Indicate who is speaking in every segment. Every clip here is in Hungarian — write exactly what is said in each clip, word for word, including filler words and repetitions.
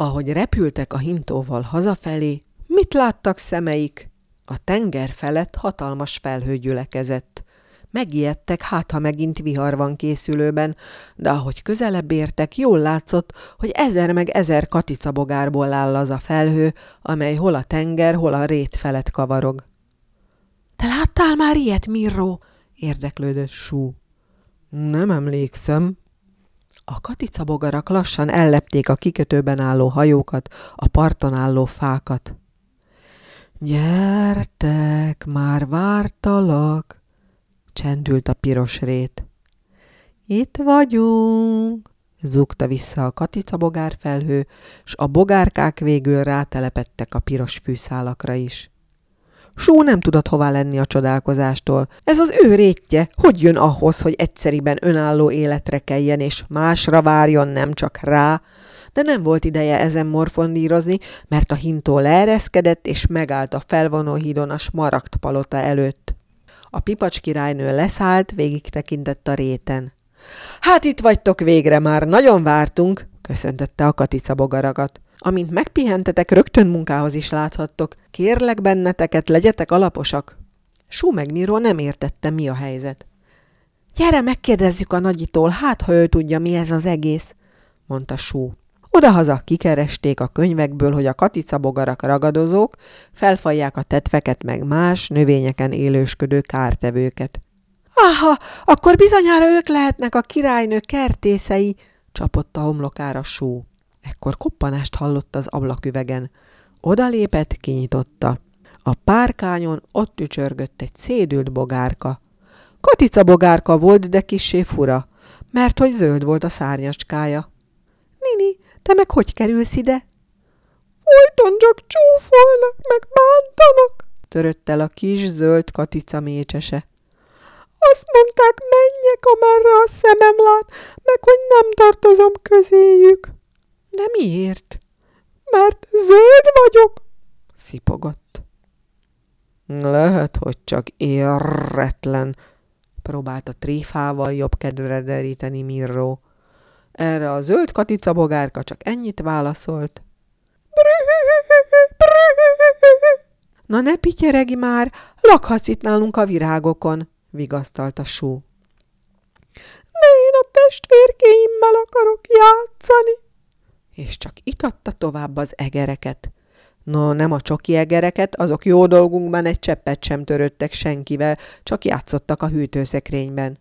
Speaker 1: Ahogy repültek a hintóval hazafelé, mit láttak szemeik? A tenger felett hatalmas felhő gyülekezett. Megijedtek, hát ha megint vihar van készülőben, de ahogy közelebb értek, jól látszott, hogy ezer meg ezer katicabogárból áll az a felhő, amely hol a tenger, hol a rét felett kavarog. – Te láttál már ilyet, Mirró? – érdeklődött Sú. – Nem emlékszem. A katicabogarak lassan ellepték a kikötőben álló hajókat, a parton álló fákat. – Gyertek, már vártalak! Csendült a piros rét. Itt vagyunk, zúgta vissza a katicabogár felhő, s a bogárkák végül rátelepedtek a piros fűszálakra is. Sú nem tudott hová lenni a csodálkozástól. Ez az ő rétje, hogy jön ahhoz, hogy egyszeriben önálló életre keljen, és másra várjon, nem csak rá, de nem volt ideje ezen morfondírozni, mert a hintó leereszkedett, és megállt a felvonóhídon a Smaragd palota előtt. A pipacs királynő leszállt, végig tekintett a réten. Hát itt vagytok végre, már nagyon vártunk, köszöntette a katicabogarakat. Amint megpihentetek, rögtön munkához is láthattok. Kérlek benneteket, legyetek alaposak. Sú meg Mirró nem értette, mi a helyzet. Gyere, megkérdezzük a nagyitól, hát ha ő tudja, mi ez az egész, mondta Sú. Odahaza kikeresték a könyvekből, hogy a katicabogarak ragadozók, felfalják a tetveket meg más, növényeken élősködő kártevőket. Áha, akkor bizonyára ők lehetnek a királynő kertészei, csapott a homlokára Sú. Ekkor koppanást hallott az ablaküvegen. Odalépett, kinyitotta. A párkányon ott tücsörgött egy szédült bogárka. Katicabogárka volt, de kissé fura, mert hogy zöld volt a szárnyacskája. Nini, te meg hogy kerülsz ide? Folyton csak csúfolnak, meg bántanak, törött el a kis zöld katica mécsese. Azt mondták, menjek, amerre a szemem lát, meg hogy nem tartozom közéjük. De miért? Mert zöld vagyok, szipogott. Lehet, hogy csak érretlen, próbálta tréfával jobb kedvre deríteni Mirró. Erre a zöld katicabogárka csak ennyit válaszolt. Na ne pityeregi már, lakhatsz itt nálunk a virágokon, vigasztalta Sú. De én a testvérkéimmel akarok játszani. És csak itatta tovább az egereket. No, nem a csoki egereket, azok jó dolgunkban egy cseppet sem törődtek senkivel, csak játszottak a hűtőszekrényben.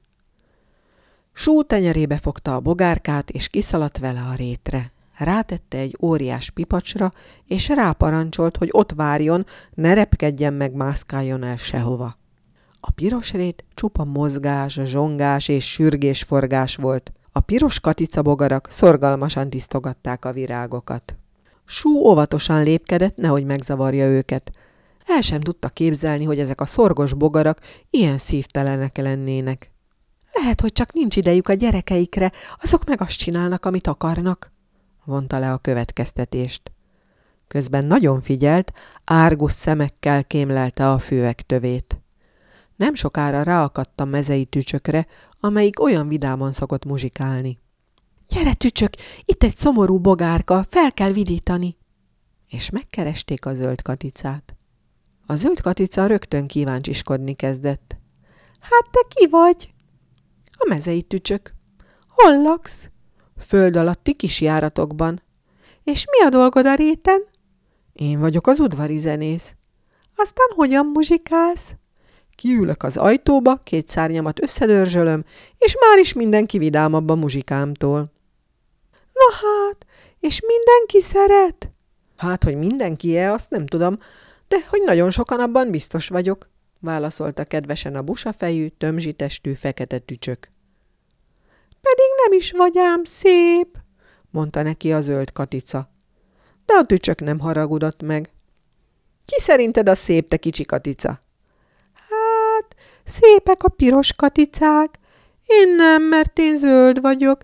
Speaker 1: Sú tenyerébe fogta a bogárkát, és kiszaladt vele a rétre. Rátette egy óriás pipacsra, és ráparancsolt, hogy ott várjon, ne repkedjen meg, mászkáljon el sehova. A piros rét csupa mozgás, zsongás és sürgésforgás volt. A piros katicabogarak szorgalmasan tisztogatták a virágokat. Sú óvatosan lépkedett, nehogy megzavarja őket. El sem tudta képzelni, hogy ezek a szorgos bogarak ilyen szívtelenek lennének. Lehet, hogy csak nincs idejük a gyerekeikre, azok meg azt csinálnak, amit akarnak, vonta le a következtetést. Közben nagyon figyelt, árgus szemekkel kémlelte a főek tövét. Nem sokára ráakadt a mezei tücsökre, amelyik olyan vidáman szokott muzsikálni. Gyere, tücsök, itt egy szomorú bogárka, fel kell vidítani. És megkeresték a zöld katicát. A zöld katica rögtön kíváncsiskodni kezdett. Hát te ki vagy? A mezei tücsök. Hol laksz? Föld alatti kis járatokban. És mi a dolgod a réten? Én vagyok az udvari zenész. Aztán hogyan muzsikálsz? Kiülök az ajtóba, két szárnyamat összedörzsölöm, és már is mindenki vidámabb a muzsikámtól. Na hát, és mindenki szeret? Hát, hogy mindenki-e, azt nem tudom, de hogy nagyon sokan, abban biztos vagyok, válaszolta kedvesen a busafejű, tömzsitestű fekete tücsök. Pedig nem is vagy ám szép, mondta neki a zöld katica. De a tücsök nem haragudott meg. Ki szerinted a szép, te kicsi katica? Hát, szépek a piros katicák. Én nem, mert én zöld vagyok.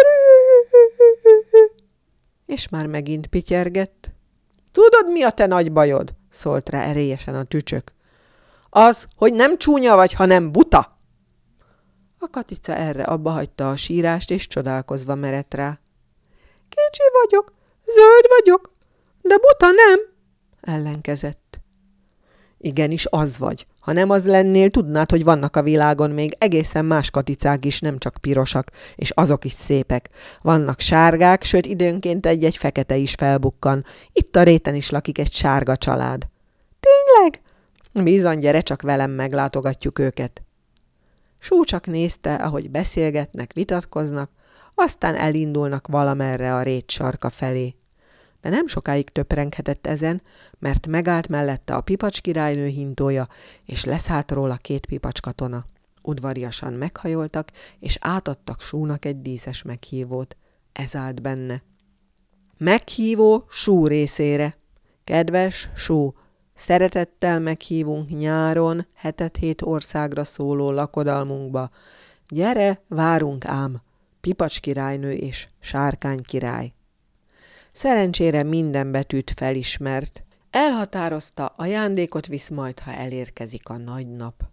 Speaker 1: És már megint pityergett. Tudod, mi a te nagy bajod? Szólt rá erélyesen a tücsök. Az, hogy nem csúnya vagy, hanem buta. A katica erre abba hagyta a sírást, és csodálkozva merett rá. Kicsi vagyok, Zöld vagyok, de buta nem, ellenkezett. Igenis az vagy. Ha nem az lennél, tudnád, hogy vannak a világon még egészen más katicák is, nem csak pirosak, és azok is szépek. Vannak sárgák, sőt időnként egy-egy fekete is felbukkan. Itt a réten is lakik egy sárga család. Tényleg? Bizony, gyere csak velem, meglátogatjuk őket. Sú csak nézte, ahogy beszélgetnek, vitatkoznak, aztán elindulnak valamerre a rét sarka felé. De nem sokáig töprenghetett ezen, mert megállt mellette a pipacs királynő hintója, és leszállt róla két pipacs katona. Udvariasan meghajoltak, és átadtak Súnak egy díszes meghívót. Ez állt benne. Meghívó Sú részére. Kedves Sú, szeretettel meghívunk nyáron hetet hét országra szóló lakodalmunkba. Gyere, várunk ám, pipacs királynő és sárkány király. Szerencsére minden betűt felismert. Elhatározta, ajándékot visz majd, ha elérkezik a nagy nap.